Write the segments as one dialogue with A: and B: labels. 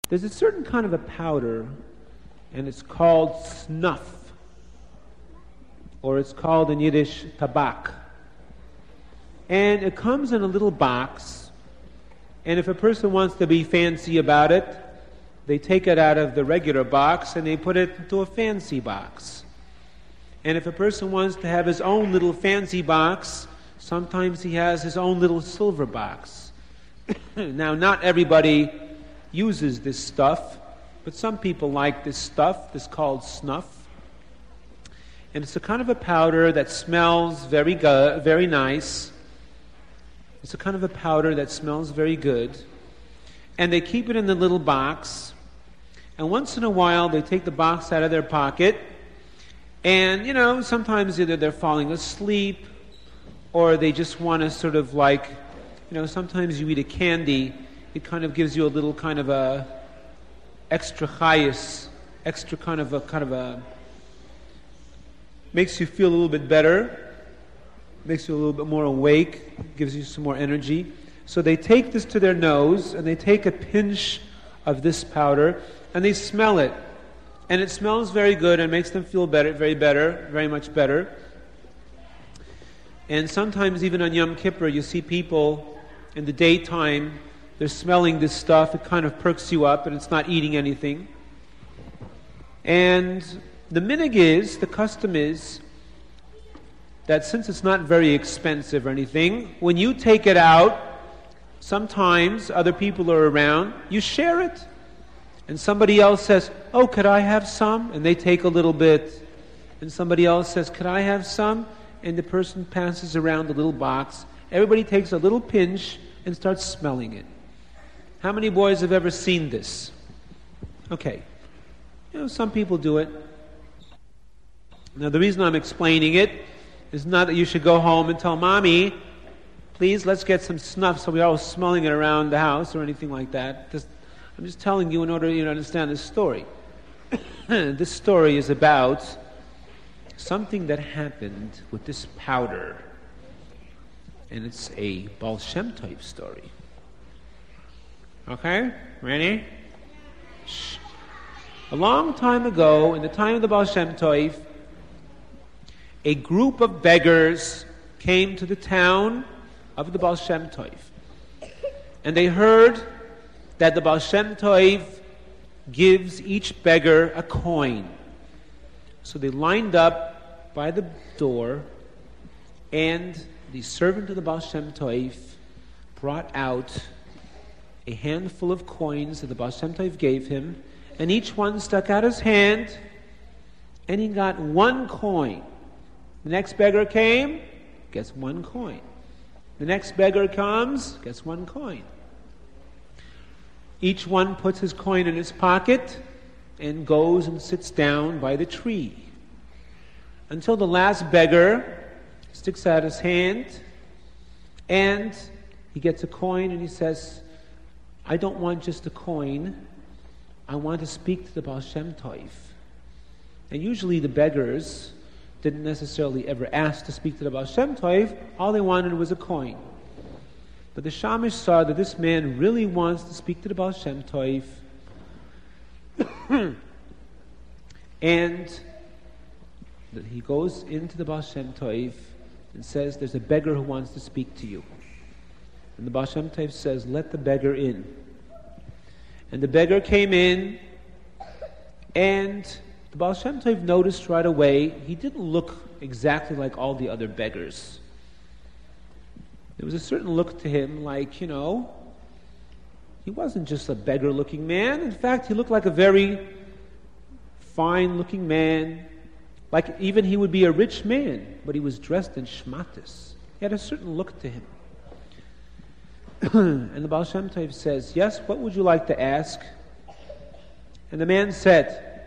A: There's a certain kind of a powder, and it's called snuff, or it's called in Yiddish tabak. And it comes in a little box, and if a person wants to be fancy about it, they take it out of the regular box and they put it into a fancy box. And if a person wants to have his own little fancy box, sometimes he has his own little silver box. Now, not everybody uses this stuff, but some people like this stuff. This is called snuff. And it's a kind of a powder that smells very good, very nice. It's a kind of a powder that smells very good. And they keep it in the little box. And once in a while, they take the box out of their pocket. And, sometimes either they're falling asleep, or they just want to sort of like, sometimes you eat a candy, it kind of gives you a little kind of a extra chayus, extra kind of a, makes you feel a little bit better, makes you a little bit more awake, gives you some more energy. So they take this to their nose, and they take a pinch of this powder, and they smell it. And it smells very good and makes them feel better, very much better. And sometimes even on Yom Kippur, you see people in the daytime, they're smelling this stuff, it kind of perks you up, and it's not eating anything. And the custom is, that since it's not very expensive or anything, when you take it out, sometimes other people are around, you share it. And somebody else says, "Oh, could I have some?" And they take a little bit. And somebody else says, "Could I have some?" And the person passes around the little box. Everybody takes a little pinch and starts smelling it. How many boys have ever seen this? Okay. Some people do it. Now, the reason I'm explaining it is not that you should go home and tell Mommy, "Please, let's get some snuff," so we're all smelling it around the house or anything like that. I'm just telling you in order to understand this story. This story is about something that happened with this powder. And it's a Baal Shem Tov story. Okay? Ready? Shh. A long time ago, in the time of the Baal Shem Tov, a group of beggars came to the town of the Baal Shem Tov. And they heard that the Baal Shem Tov gives each beggar a coin. So they lined up by the door, and the servant of the Baal Shem Tov brought out a handful of coins that the Baal Shem Tov gave him, and each one stuck out his hand, and he got one coin. The next beggar came, gets one coin. The next beggar comes, gets one coin. Each one puts his coin in his pocket and goes and sits down by the tree until the last beggar sticks out his hand and he gets a coin and he says, "I don't want just a coin. I want to speak to the Baal Shem Tov." And usually the beggars didn't necessarily ever ask to speak to the Baal Shem Tov. All they wanted was a coin. But the Shamish saw that this man really wants to speak to the Baal Shem Tov. And that he goes into the Baal Shem Tov and says, "There's a beggar who wants to speak to you." And the Baal Shem Tov says, "Let the beggar in." And the beggar came in, and the Baal Shem Tov noticed right away he didn't look exactly like all the other beggars. There was a certain look to him like, he wasn't just a beggar-looking man. In fact, he looked like a very fine-looking man. Like even he would be a rich man, but he was dressed in shmatis. He had a certain look to him. And the Baal Shem Tov says, "Yes, what would you like to ask?" And the man said,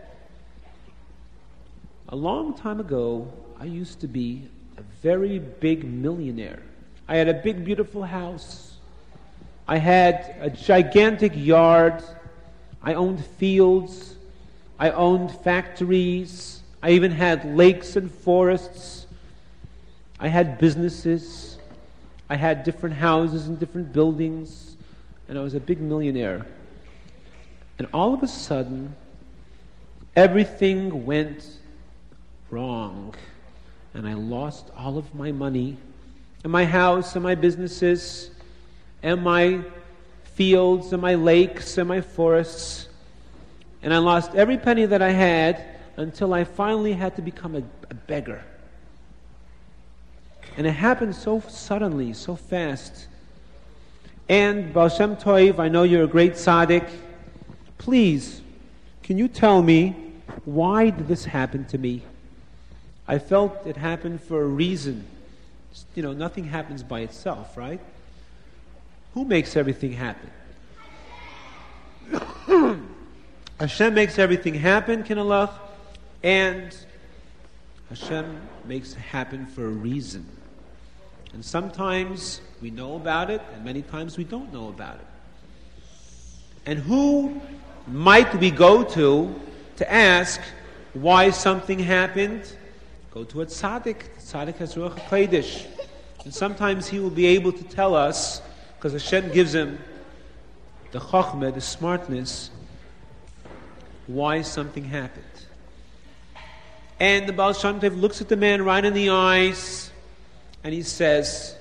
A: "A long time ago, I used to be a very big millionaire. I had a big, beautiful house. I had a gigantic yard. I owned fields. I owned factories. I even had lakes and forests. I had businesses. I had different houses and different buildings. And I was a big millionaire. And all of a sudden, everything went wrong. And I lost all of my money, and my house, and my businesses, and my fields, and my lakes, and my forests. And I lost every penny that I had until I finally had to become a beggar. And it happened so suddenly, so fast. And Baal Shem Tov, I know you're a great tzaddik. Please, can you tell me, why did this happen to me? I felt it happened for a reason. You know, nothing happens by itself, right? Who makes everything happen? Hashem makes everything happen, Kinalach, and Hashem makes it happen for a reason. And sometimes we know about it, and many times we don't know about it. And who might we go to ask why something happened? Go to a tzaddik. The tzaddik has Ruach HaKodesh. And sometimes he will be able to tell us, because Hashem gives him the chokhmah, the smartness, why something happened. And the Baal Shem Tov looks at the man right in the eyes, and he says,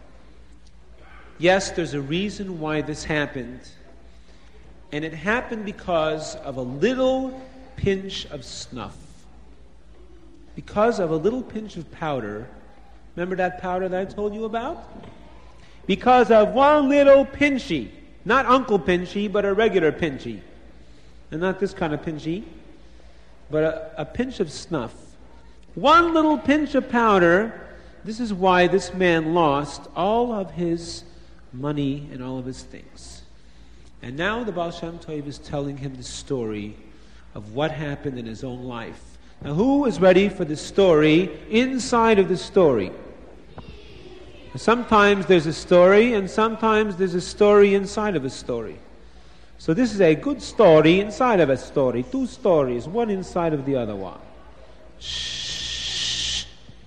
A: yes, there's a reason why this happened. And it happened because of a little pinch of snuff. Because of a little pinch of powder. Remember that powder that I told you about? Because of one little pinchy. Not Uncle Pinchy, but a regular pinchy. And not this kind of pinchy, but a pinch of snuff. One little pinch of powder. This is why this man lost all of his money and all of his things. And now the Baal Shem Tov is telling him the story of what happened in his own life. Now, who is ready for the story inside of the story? Sometimes there's a story, and sometimes there's a story inside of a story. So this is a good story inside of a story. Two stories, one inside of the other one. Shh.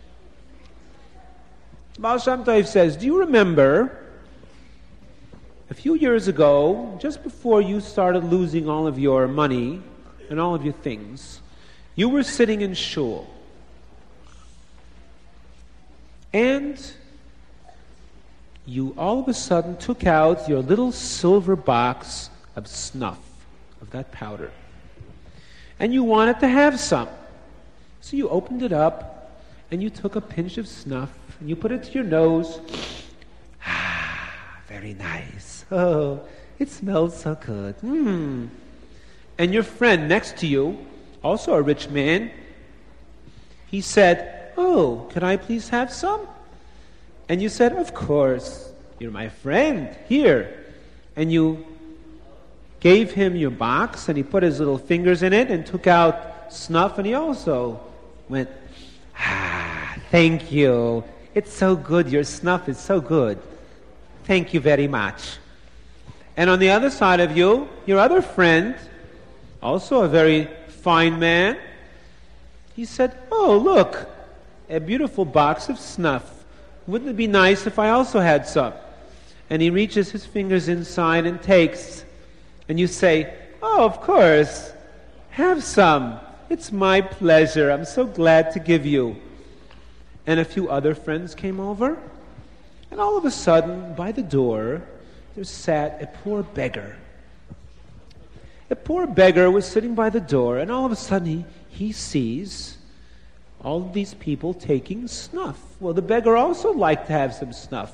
A: Baal Shem Tov says, do you remember a few years ago, just before you started losing all of your money and all of your things, you were sitting in shul, and you all of a sudden took out your little silver box of snuff, of that powder, and you wanted to have some. So you opened it up, and you took a pinch of snuff, and you put it to your nose. Very nice. Oh, it smells so good. And your friend next to you, also a rich man, he said, oh, can I please have some? And you said, of course, you're my friend, here. And you gave him your box, and he put his little fingers in it and took out snuff, and he also went, thank you. It's so good. Your snuff is so good. Thank you very much. And on the other side of you, your other friend, also a very fine man, he said, oh, look, a beautiful box of snuff. Wouldn't it be nice if I also had some? And he reaches his fingers inside and takes. And you say, oh, of course, have some. It's my pleasure. I'm so glad to give you. And a few other friends came over. And all of a sudden, by the door, there sat a poor beggar. A poor beggar was sitting by the door, and all of a sudden he sees all of these people taking snuff. Well, the beggar also liked to have some snuff.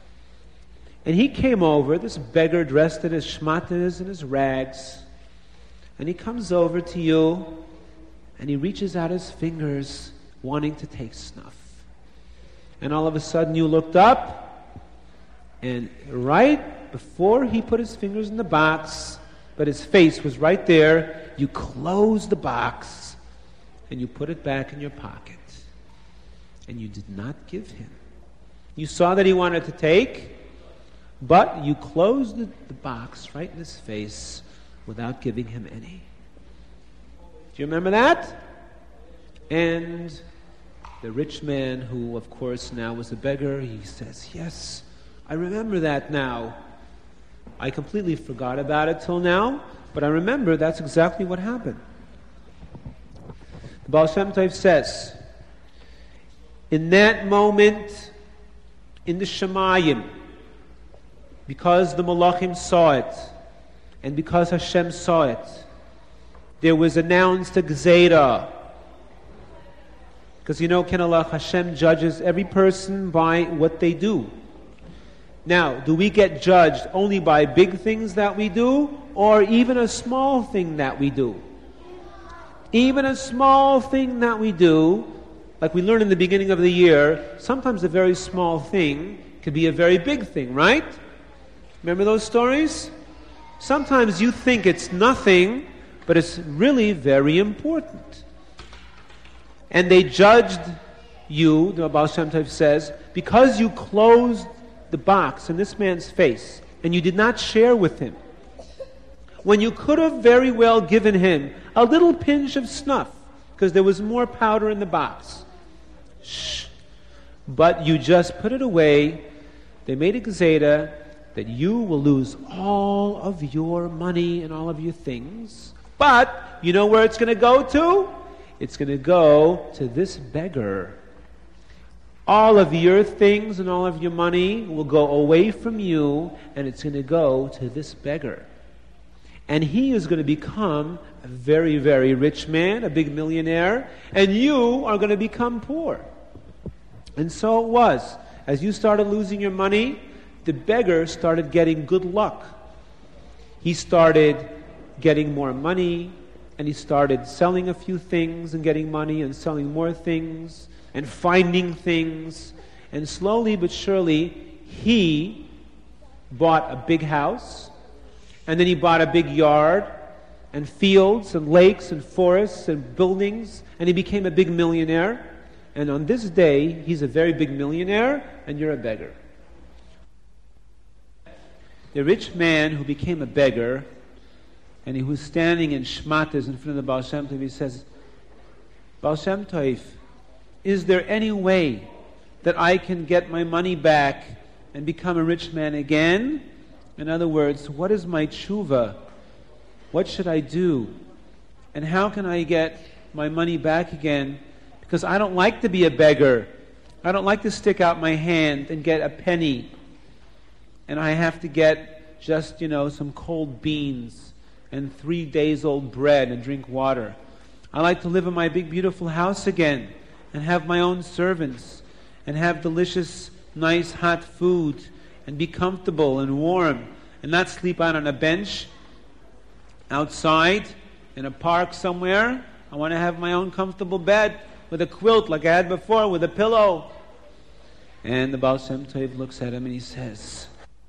A: And he came over, this beggar dressed in his shmatas and his rags, and he comes over to you, and he reaches out his fingers, wanting to take snuff. And all of a sudden you looked up, and right before he put his fingers in the box, but his face was right there, you closed the box, and you put it back in your pocket. And you did not give him. You saw that he wanted to take, but you closed the box right in his face without giving him any. Do you remember that? And the rich man, who of course now was a beggar, he says, yes, I remember that now. I completely forgot about it till now, But I remember that's exactly what happened. The Baal Shem Tov says, in that moment, in the Shemayim, because the Malachim saw it, and because Hashem saw it, there was announced a Gzeira. Because Kenalach, Hashem judges every person by what they do. Now, do we get judged only by big things that we do, or even a small thing that we do? Even a small thing that we do, like we learned in the beginning of the year, sometimes a very small thing could be a very big thing, right? Remember those stories? Sometimes you think it's nothing, but it's really very important. And they judged you, the Baal Shem Tov says, because you closed the box in this man's face and you did not share with him, when you could have very well given him a little pinch of snuff, because there was more powder in the box. Shh. But you just put it away. They made a gzeira that you will lose all of your money and all of your things. But you know where it's going to go to? It's going to go to this beggar. All of your things and all of your money will go away from you, and it's going to go to this beggar. And he is going to become a very, very rich man, a big millionaire, and you are going to become poor. And so it was. As you started losing your money, the beggar started getting good luck. He started getting more money, and he started selling a few things and getting money and selling more things and finding things. And slowly but surely, he bought a big house, and then he bought a big yard and fields and lakes and forests and buildings, and he became a big millionaire. And on this day, he's a very big millionaire, and you're a beggar. The rich man who became a beggar, and he was standing in shmatas in front of the Baal Shem Tov, he says, Baal Shem Tov, is there any way that I can get my money back and become a rich man again? In other words, what is my tshuva? What should I do? And how can I get my money back again? Because I don't like to be a beggar. I don't like to stick out my hand and get a penny. And I have to get just, some cold beans and 3 days old bread and drink water. I like to live in my big beautiful house again and have my own servants and have delicious, nice, hot food and be comfortable and warm and not sleep out on a bench outside in a park somewhere. I want to have my own comfortable bed with a quilt like I had before, with a pillow. And the Baal Shem Tov looks at him and he says,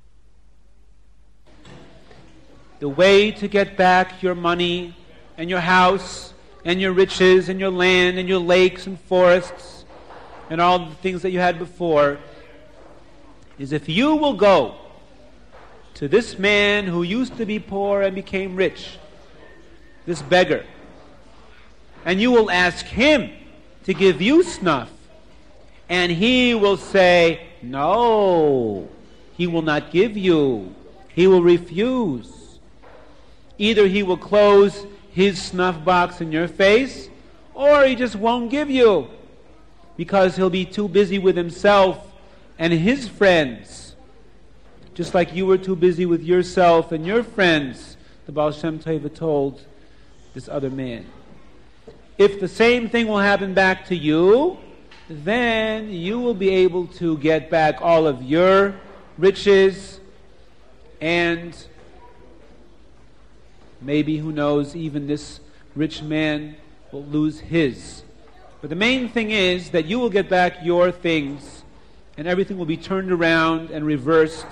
A: the way to get back your money and your house and your riches and your land and your lakes and forests and all the things that you had before is if you will go to this man who used to be poor and became rich, this beggar, and you will ask him to give you snuff, and he will say, no, he will not give you. He will refuse. Either he will close his snuff box in your face, or he just won't give you, because he'll be too busy with himself and his friends, just like you were too busy with yourself and your friends, the Baal Shem Tov told this other man. If the same thing will happen back to you, then you will be able to get back all of your riches, and maybe, who knows, even this rich man will lose his. But the main thing is that you will get back your things, and everything will be turned around and reversed.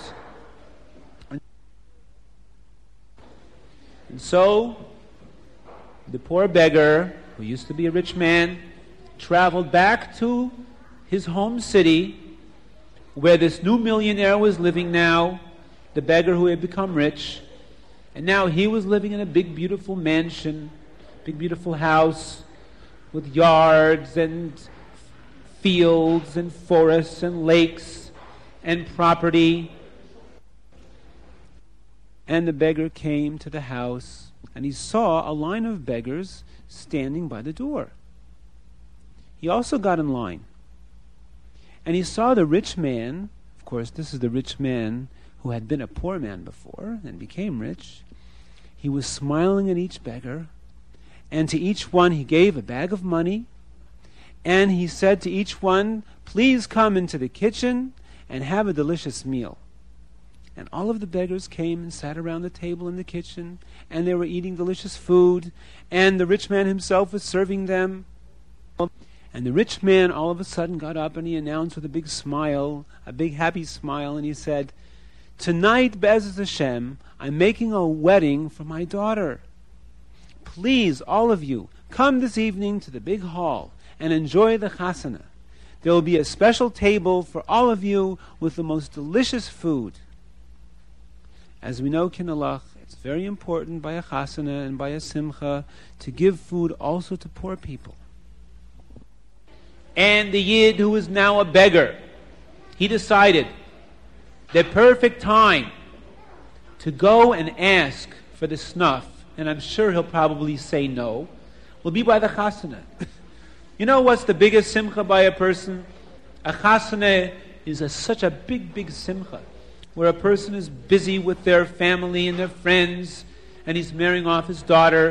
A: And so, the poor beggar, who used to be a rich man, traveled back to his home city, where this new millionaire was living now, the beggar who had become rich. And now he was living in a big, beautiful mansion, big, beautiful house, with yards and fields and forests and lakes and property. And the beggar came to the house, and he saw a line of beggars standing by the door. He also got in line, and he saw the rich man. Of course, this is the rich man who had been a poor man before and became rich. He was smiling at each beggar, and to each one he gave a bag of money, and he said to each one, "Please come into the kitchen and have a delicious meal." And all of the beggars came and sat around the table in the kitchen, and they were eating delicious food, and the rich man himself was serving them. And the rich man all of a sudden got up and he announced with a big smile, a big happy smile, and he said, "Tonight, Be'ezus Hashem, I'm making a wedding for my daughter. Please, all of you, come this evening to the big hall and enjoy the chasana. There will be a special table for all of you with the most delicious food." As we know, Kinalach, it's very important by a chasana and by a simcha to give food also to poor people. And the Yid, who is now a beggar, he decided the perfect time to go and ask for the snuff, and I'm sure he'll probably say no, will be by the chasana. You know what's the biggest simcha by a person? A chasana is such a big, big simcha, where a person is busy with their family and their friends, and he's marrying off his daughter.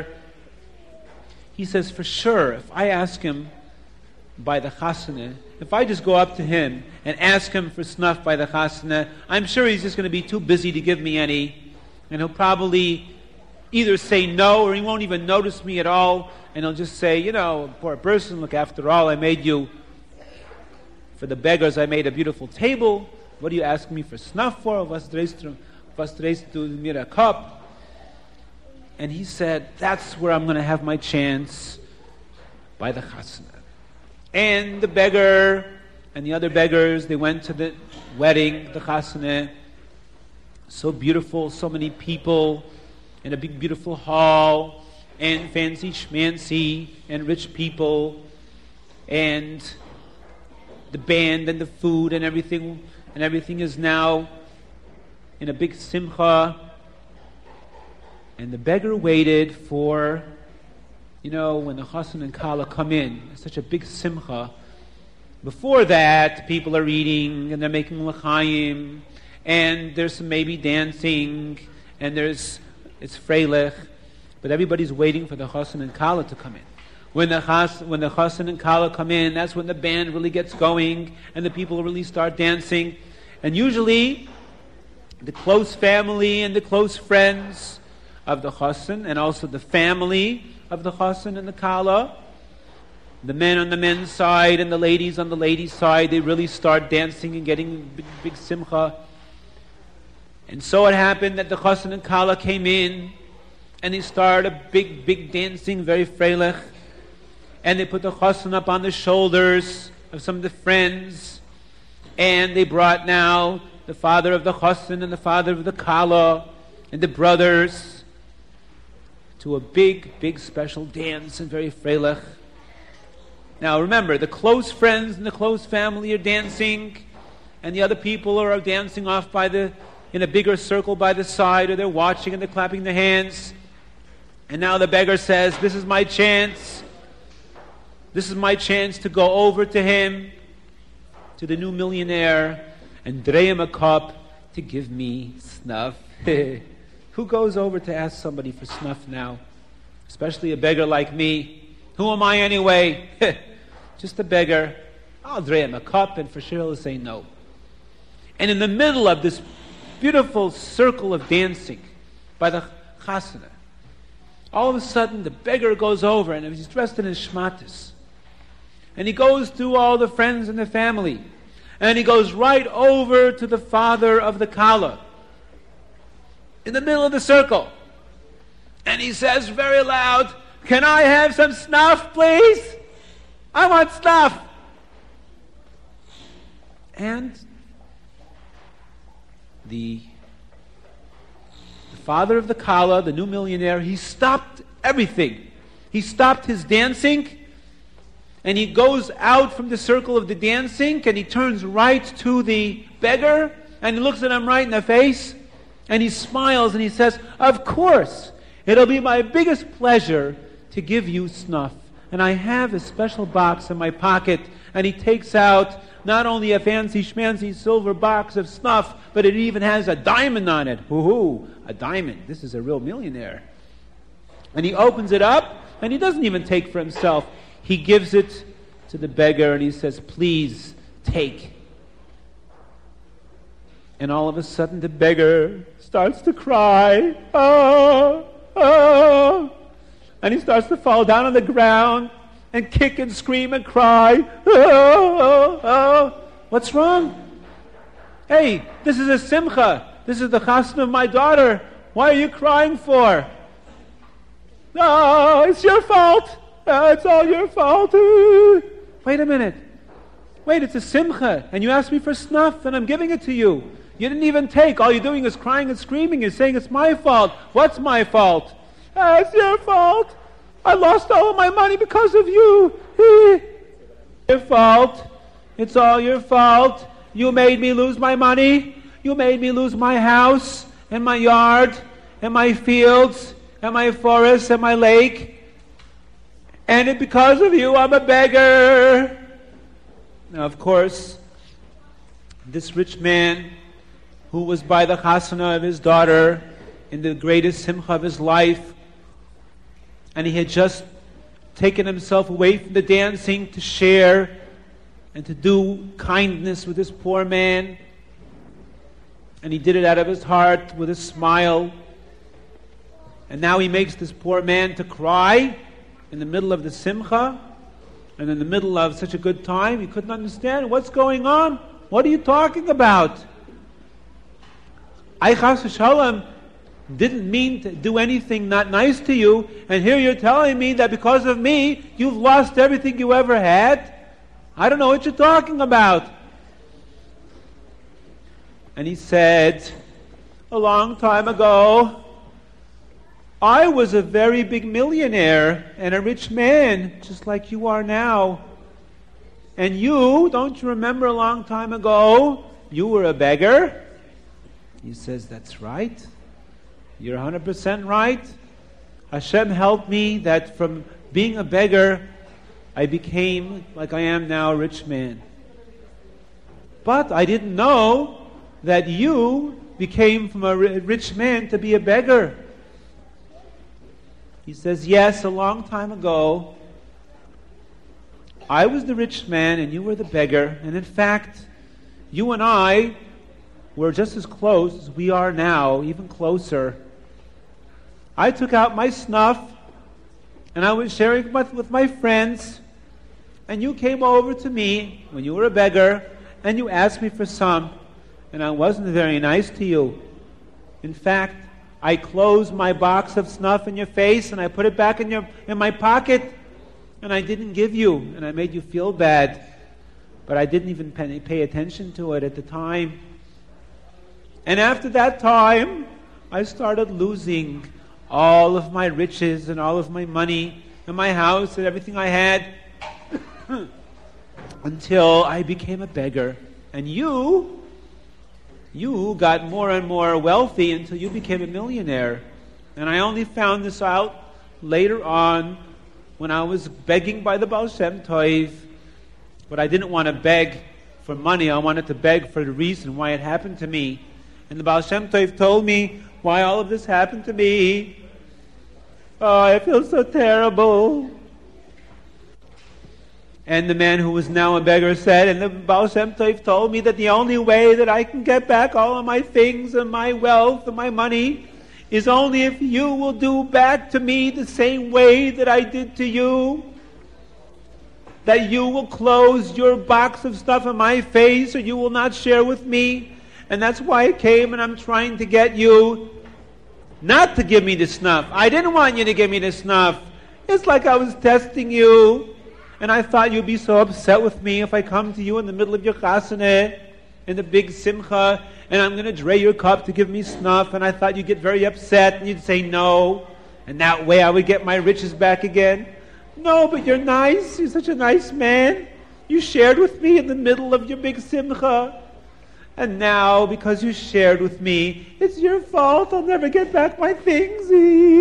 A: He says, for sure, if I ask him by the chasana, if I just go up to him and ask him for snuff by the chasana, I'm sure he's just going to be too busy to give me any, and he'll probably either say no or he won't even notice me at all, and he'll just say, you know, poor person, look, after all, I made you, for the beggars, I made a beautiful table. What are you asking me for snuff for? Was drehst du mir a cup? And he said, that's where I'm going to have my chance, by the chasana. And the beggar and the other beggars, they went to the wedding, the chasana. So beautiful, so many people in a big beautiful hall, and fancy schmancy, and rich people, and the band and the food and everything is now in a big simcha. And the beggar waited for, you know, when the chassan and kala come in, it's such a big simcha. Before that, people are eating and they're making l'chaim, and there's some maybe dancing, and it's freilich, but everybody's waiting for the chassan and kala to come in. When the chassan and kala come in, that's when the band really gets going, and the people really start dancing. And usually, the close family and the close friends of the chassan, and also the family of the chassan and the kala, the men on the men's side and the ladies on the ladies' side, they really start dancing and getting big, big simcha. And so it happened that the chassan and kala came in, and they started a big, big dancing, very freilich. And they put the chassan up on the shoulders of some of the friends, and they brought now the father of the chassan and the father of the kala and the brothers to a big, big special dance and very freilich. Now remember, the close friends and the close family are dancing, and the other people are dancing off in a bigger circle by the side, or they're watching and they're clapping their hands. And now the beggar says, this is my chance. This is my chance to go over to him, to the new millionaire, and dreh him a cup to give me snuff. Who goes over to ask somebody for snuff now? Especially a beggar like me. Who am I anyway? Just a beggar. I'll dreh him a cup, and for sure he'll say no. And in the middle of this beautiful circle of dancing by the chasana, all of a sudden the beggar goes over, and he's dressed in his shmatis. And he goes through all the friends and the family. And he goes right over to the father of the kala, in the middle of the circle. And he says very loud, can I have some snuff, please? I want snuff. And the father of the kala, the new millionaire, he stopped everything. He stopped his dancing, and he goes out from the circle of the dancing, and he turns right to the beggar, and he looks at him right in the face, and he smiles, and he says, of course, It'll be my biggest pleasure to give you snuff. And I have a special box in my pocket, and he takes out not only a fancy schmancy silver box of snuff, but it even has a diamond on it. Hoo-hoo, a diamond. This is a real millionaire. And he opens it up, and he doesn't even take for himself. He gives it to the beggar, and he says, please take. And all of a sudden the beggar starts to cry. Oh, oh. And he starts to fall down on the ground and kick and scream and cry. Oh, oh, oh. What's wrong? Hey, this is a simcha. This is the chasna of my daughter. Why are you crying for? No, it's your fault. It's all your fault. Wait a minute. Wait, it's a simcha, and you asked me for snuff, and I'm giving it to you. You didn't even take. All you're doing is crying and screaming. You're saying it's my fault. What's my fault? It's your fault. I lost all of my money because of you. Your fault. It's all your fault. You made me lose my money. You made me lose my house and my yard and my fields and my forest and my lake. And because of you, I'm a beggar. Now, of course, this rich man who was by the chasana of his daughter in the greatest simcha of his life, and he had just taken himself away from the dancing to share and to do kindness with this poor man, and he did it out of his heart with a smile, and now he makes this poor man to cry in the middle of the simcha, and in the middle of such a good time. He couldn't understand what's going on. What are you talking about? I, chas v'shalom, didn't mean to do anything not nice to you, and here you're telling me that because of me, you've lost everything you ever had? I don't know what you're talking about. And he said, a long time ago, I was a very big millionaire and a rich man, just like you are now. And you, don't you remember a long time ago, you were a beggar? He says, that's right. You're 100% right. Hashem helped me that from being a beggar, I became, like I am now, a rich man. But I didn't know that you became from a rich man to be a beggar. He says, yes, a long time ago, I was the rich man and you were the beggar. And in fact, you and I were just as close as we are now, even closer. I took out my snuff and I was sharing with my friends, and you came over to me when you were a beggar and you asked me for some, and I wasn't very nice to you. In fact, I closed my box of snuff in your face and I put it back in my pocket, and I didn't give you, and I made you feel bad, but I didn't even pay attention to it at the time. And after that time, I started losing all of my riches and all of my money and my house and everything I had until I became a beggar. And you got more and more wealthy until you became a millionaire. And I only found this out later on when I was begging by the Baal Shem Tov. But I didn't want to beg for money. I wanted to beg for the reason why it happened to me. And the Baal Shem Tov told me why all of this happened to me. Oh, I feel so terrible. And the man who was now a beggar said, and the Baal Shem Tov told me that the only way that I can get back all of my things and my wealth and my money is only if you will do back to me the same way that I did to you. That you will close your box of stuff in my face, or you will not share with me. And that's why I came, and I'm trying to get you not to give me the snuff. I didn't want you to give me the snuff. It's like I was testing you. And I thought you'd be so upset with me if I come to you in the middle of your chasana, in the big simcha, and I'm going to drain your cup to give me snuff. And I thought you'd get very upset, and you'd say no. And that way I would get my riches back again. No, but you're nice. You're such a nice man. You shared with me in the middle of your big simcha. And now, because you shared with me, it's your fault. I'll never get back my things.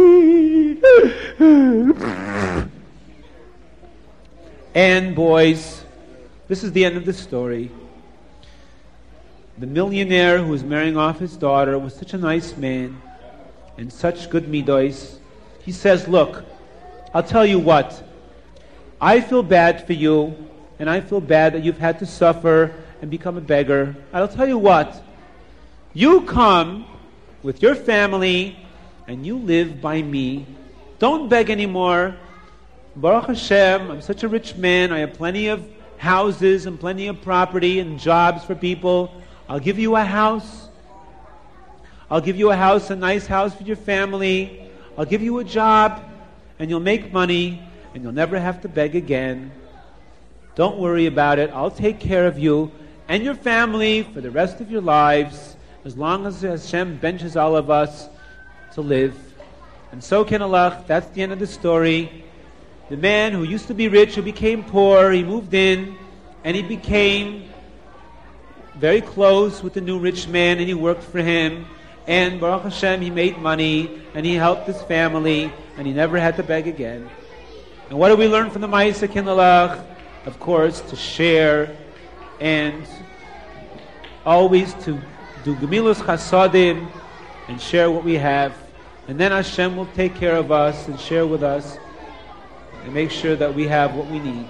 A: And boys, this is the end of the story. The millionaire who was marrying off his daughter was such a nice man and such good midos. He says, look, I'll tell you what. I feel bad for you, and I feel bad that you've had to suffer and become a beggar. I'll tell you what. You come with your family and you live by me. Don't beg anymore. Baruch Hashem, I'm such a rich man. I have plenty of houses and plenty of property and jobs for people. I'll give you a house. I'll give you a house, a nice house for your family. I'll give you a job, and you'll make money, and you'll never have to beg again. Don't worry about it. I'll take care of you and your family for the rest of your lives, as long as Hashem benches all of us to live. And so, Kinalach, that's the end of the story. The man who used to be rich, who became poor, he moved in, and he became very close with the new rich man, and he worked for him. And Baruch Hashem, he made money, and he helped his family, and he never had to beg again. And what do we learn from the Ma'aseh Kinalach? Of course, to share, and always to do Gemilus Chasadim, and share what we have. And then Hashem will take care of us, and share with us, and make sure that we have what we need.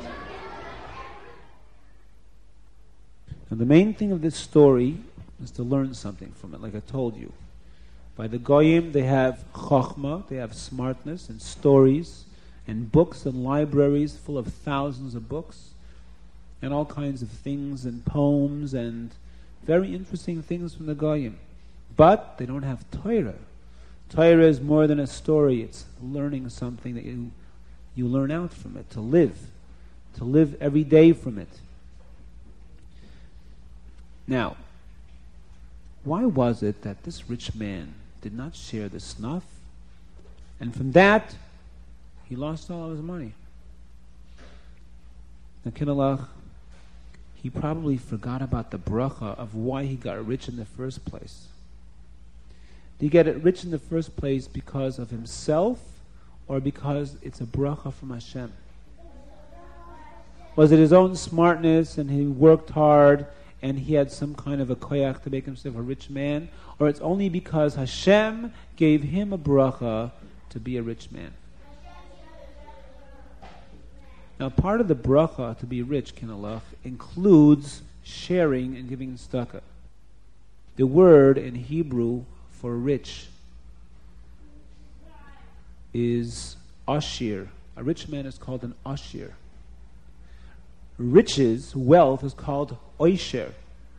A: And the main thing of this story is to learn something from it, like I told you. By the Goyim, they have chokhmah, they have smartness and stories and books and libraries full of thousands of books and all kinds of things and poems and very interesting things from the Goyim. But they don't have Torah. Torah is more than a story. It's learning something that you learn out from it, to live every day from it. Now, why was it that this rich man did not share the snuff? And from that, he lost all of his money. Now, Kinalach, he probably forgot about the bracha of why he got rich in the first place. Did he get rich in the first place because of himself, or because it's a bracha from Hashem? Was it his own smartness and he worked hard and he had some kind of a koyach to make himself a rich man? Or it's only because Hashem gave him a bracha to be a rich man? Now, part of the bracha to be rich, Kinalach, includes sharing and giving tzedakah. The word in Hebrew for rich is ashir. A rich man is called an ashir. Riches, wealth, is called oisher.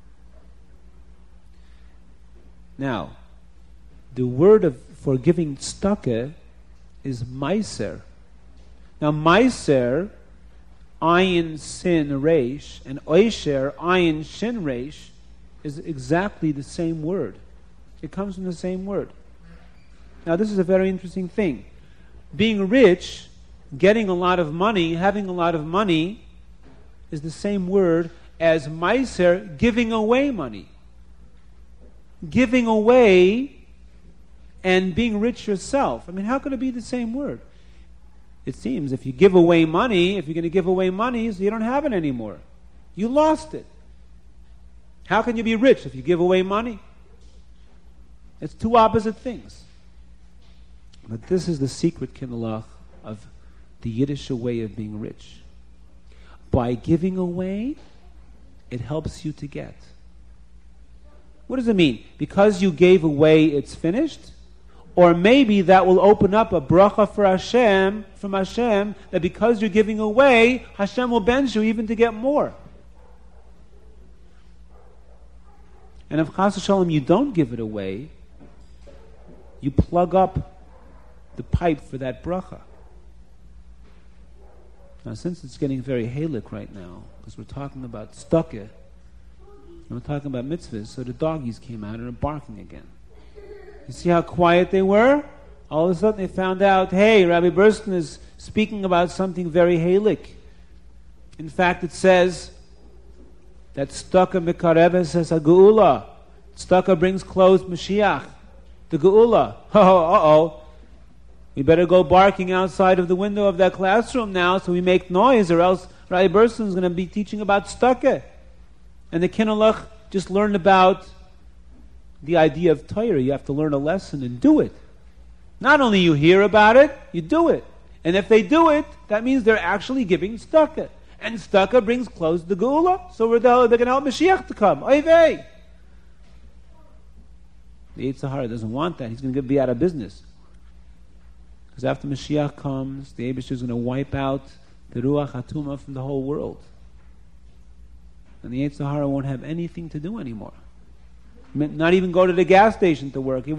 A: Now, the word for giving tzedakah is meiser. Now, meiser, ayin sin reish, and oisher, ayin shin reish, is exactly the same word. It comes from the same word. Now, this is a very interesting thing. Being rich, getting a lot of money, having a lot of money, is the same word as meiser, giving away money. Giving away and being rich yourself. I mean, how could it be the same word? It seems if you give away money, if you're going to give away money, so you don't have it anymore. You lost it. How can you be rich if you give away money? It's two opposite things. But this is the secret, Kinalach, of the Yiddish way of being rich. By giving away, it helps you to get. What does it mean? Because you gave away, it's finished? Or maybe that will open up a bracha for Hashem, from Hashem, that because you're giving away, Hashem will bend you even to get more. And if Chas v'Shalom you don't give it away, you plug up the pipe for that bracha. Now, since it's getting very halik right now, because we're talking about tzedakah, and we're talking about mitzvahs, so the doggies came out and are barking again. You see how quiet they were? All of a sudden they found out, hey, Rabbi Burston is speaking about something very halik. In fact, it says that Tzedakah mikareves es ha'geula. Tzedakah brings close Mashiach, the geula. Uh-oh. We better go barking outside of the window of that classroom now so we make noise, or else Rabbi Burson is going to be teaching about tzedakah. And the Kinnelach just learned about the idea of Torah. You have to learn a lesson and do it. Not only you hear about it, you do it. And if they do it, that means they're actually giving tzedakah. And tzedakah brings close the geula, so they're going to help Mashiach to come. Oy vey! The Yetzer Hara doesn't want that. He's going to be out of business. Because after Mashiach comes, the Eibusher is going to wipe out the Ruach HaTumah from the whole world. And the Yetzer Hara won't have anything to do anymore. Not even go to the gas station to work.